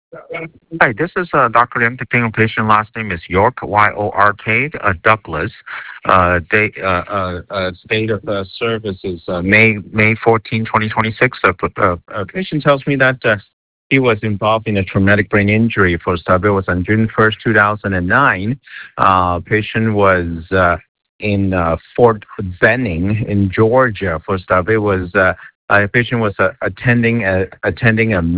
Hi, this is Dr. Liang, the patient. Last name is York, York, Douglas. Date of service is May 14, 2026. Patient tells me that he was involved in a traumatic brain injury. First up, it was on June 1st, 2009. Patient was in Fort Benning in Georgia. First up, it was patient was attending a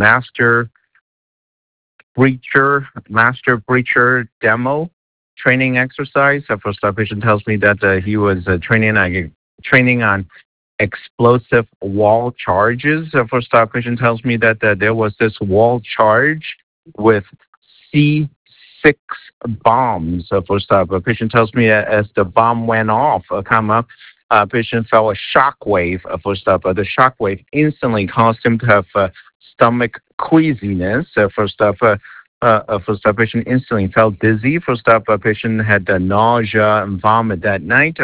master breacher demo training exercise. First up, patient tells me that he was training on explosive wall charges. First up, patient tells me that there was this wall charge with C6 bombs. First up, a patient tells me that as the bomb went off, patient felt a shock wave. First up, the shock wave instantly caused him to have stomach queasiness. First up, patient instantly felt dizzy. First up, patient had nausea and vomit that night.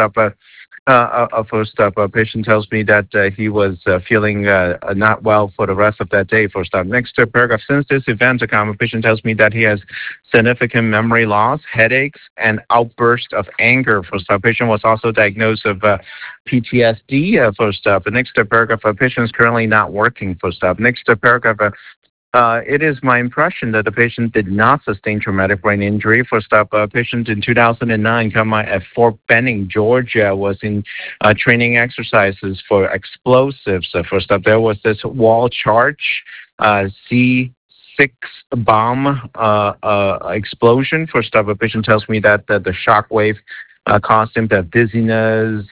Patient tells me that he was feeling not well for the rest of that day. First up, next paragraph. Since this event, a patient tells me that he has significant memory loss, headaches, and outbursts of anger. First up, patient was also diagnosed of PTSD. First up, the next paragraph. Patient is currently not working. First up, next paragraph. It is my impression that the patient did not sustain traumatic brain injury. First up, a patient in 2009, at Fort Benning, Georgia, was in training exercises for explosives. First up, there was this wall charge, C6 bomb explosion. First up, a patient tells me that the shock wave caused him to have dizziness,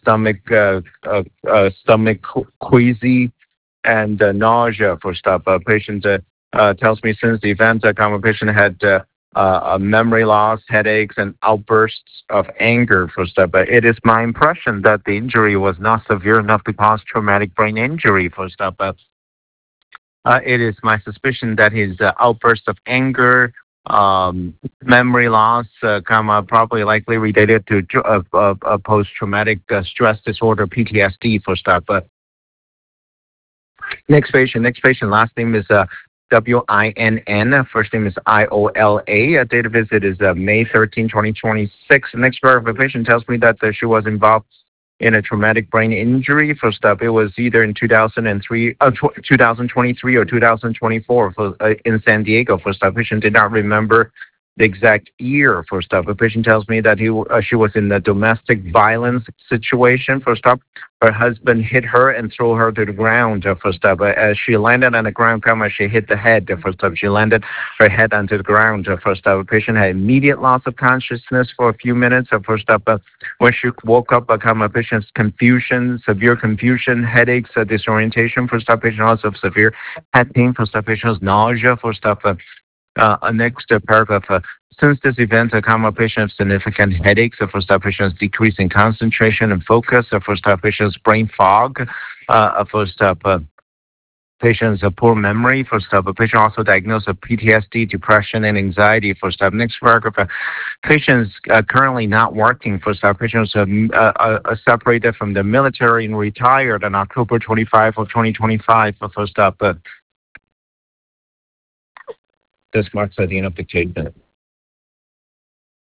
stomach queasy, and nausea. First up, a patient tells me since the event, patient had memory loss, headaches, and outbursts of anger. First up, it is my impression that the injury was not severe enough to cause traumatic brain injury. First up, it is my suspicion that his outburst of anger, memory loss, probably likely related to post-traumatic stress disorder, PTSD. First up, next patient. Last name is WINN. First name is IOLA. Date of visit is May 13, 2026. Next paragraph, the patient tells me that she was involved in a traumatic brain injury. First up, it was either in 2023 or 2024 in San Diego. First up, patient did not remember the exact year. First up, a patient tells me that she was in a domestic violence situation. First up, her husband hit her and threw her to the ground. First up, as she landed on the ground, she hit the head. First up, she landed her head onto the ground. First up, a patient had immediate loss of consciousness for a few minutes. First up, when she woke up, a patient's confusion, severe confusion, headaches, disorientation. First up, patient also have severe head pain. First up, patient's nausea. First up, next paragraph. Since this event, patient has significant headaches. First up, patient's decrease in concentration and focus. First up, patient's brain fog. First up, patient's poor memory. First up, a patient also diagnosed with PTSD, depression, and anxiety. First up, next paragraph. Patient's currently not working. First up, patient's separated from the military and retired on October 25 of 2025. First up, this marks the end of the dictation.